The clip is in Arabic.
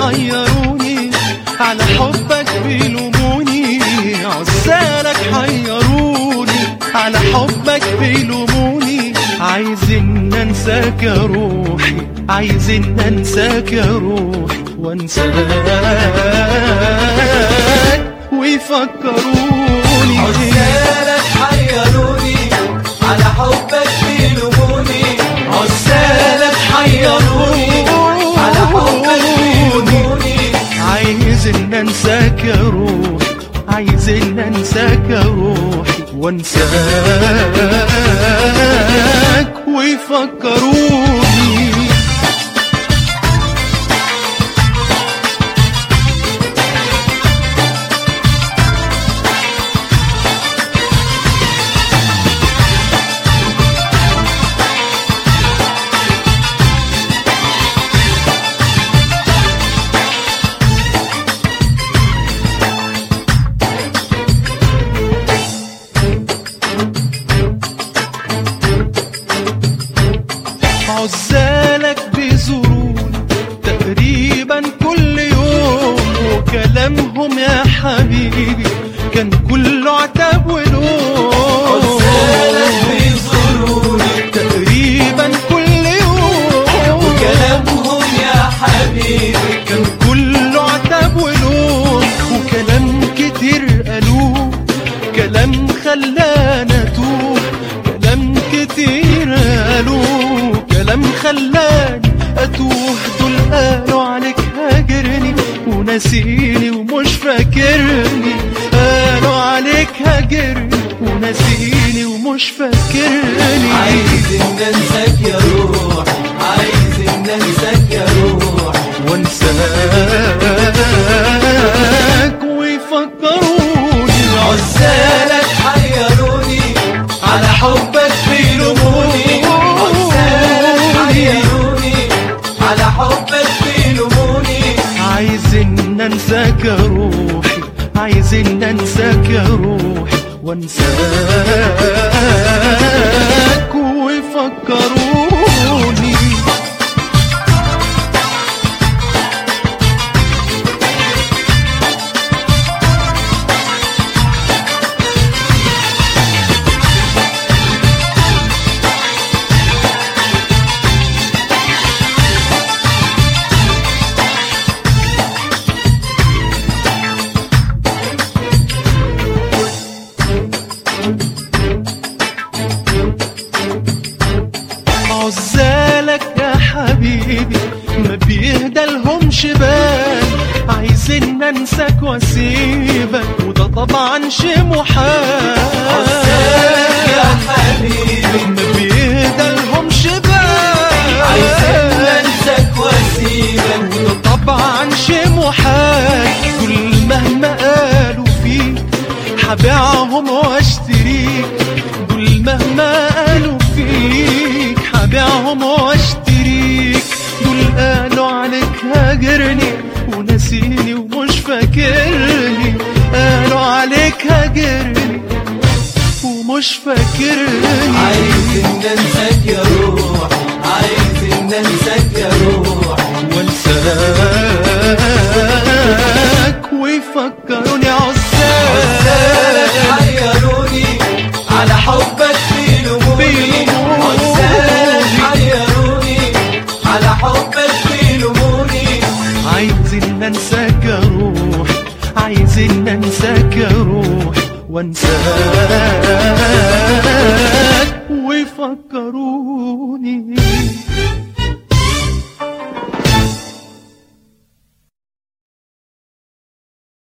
حيروني على حبك بيلوموني، عزالك حيروني على حبك بيلوموني، عايزين انساك يا روحي، عايزين انساك يا روحي وانساك ويفكروني. عزالك حيروني على حبك بيلوموني، عزالك حيروني على حبك بيلوموني، عايزين انساك يا روحي، عايزين انساك يا روحي وانساك ويفكروني. عزالك بيزوروني تقريبا كل يوم، وكلامهم يا حبيبي كان كله عتاب ولوم. عزالك بيزوروني تقريبا كل يوم، وكلامهم يا حبيبي كان كله عتاب ولوم، وكلام كتير قالوه، كلام خلانا اتوه، كلام كتير قالوه، كلام خلاني اتوه. دول قالوا عليك هاجرني وناسيني ومش فاكرني، قالوا عليك هاجرني وناسيني ومش فاكرني. عايزين ننساك يا روح، عايزين ننساك يا روح وانساك ويفكروني. عزالك حيروني على حبك بيلوموني، عزالك حيروني على حبك بيلوموني، عايزين ننساك يا روحي، عايزين ننساك يا روحي وانساك ويفكروني. عزالك يا حبيبي ما بيهدى لهمش بال، عايزين انساك واسيبك وده طبعا شي محال. عزالك يا حبيبي ما بيهدى لهمش بال، عايزين ننساك واسيبك وده طبعا شي محال. دول مهما قالوا فيك حبيعهم واشتريك، دول مهما قالوا فيك حبيعهم واشتريك. دول قالوا عليك هاجرني وناسيني ومش فاكرني، قالوا عليك هاجرني ومش فاكرني. عايزين ننساك يا روح، عايزين ننساك يا روح وانساك ويفكروني. عزالك حيروني على حبك بيلوموني، عزالك حيروني على حبك بيلوموني، عايزين ننساك يا روحي، عايزين ننساك يا روحي وانساك